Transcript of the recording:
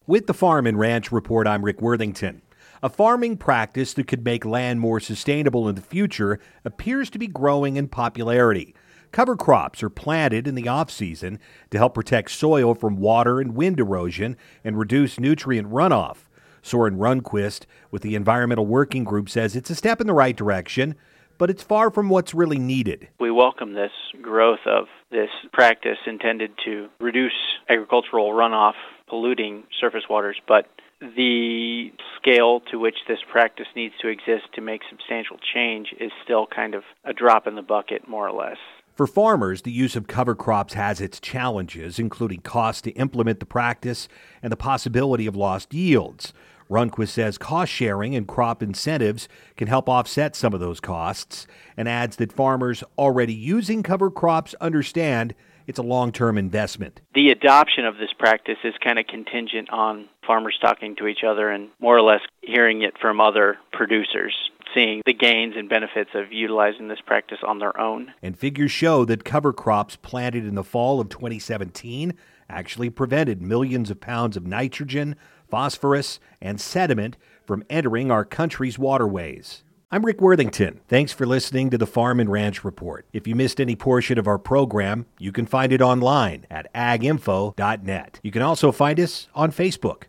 With the Farm and Ranch Report, I'm Rick Worthington. A farming practice that could make land more sustainable in the future appears to be growing in popularity. Cover crops are planted in the off-season to help protect soil from water and wind erosion and reduce nutrient runoff. Soren Rundquist with the Environmental Working Group says it's a step in the right direction, but it's far from what's really needed. We welcome this growth of this practice intended to reduce agricultural runoff polluting surface waters, but the scale to which this practice needs to exist to make substantial change is still kind of a drop in the bucket, more or less. For farmers, the use of cover crops has its challenges, including costs to implement the practice and the possibility of lost yields. Rundquist says cost sharing and crop incentives can help offset some of those costs, and adds that farmers already using cover crops understand it's a long-term investment. The adoption of this practice is kind of contingent on farmers talking to each other and more or less hearing it from other producers, seeing the gains and benefits of utilizing this practice on their own. And figures show that cover crops planted in the fall of 2017 actually prevented millions of pounds of nitrogen, phosphorus, and sediment from entering our country's waterways. I'm Rick Worthington. Thanks for listening to the Farm and Ranch Report. If you missed any portion of our program, you can find it online at aginfo.net. You can also find us on Facebook.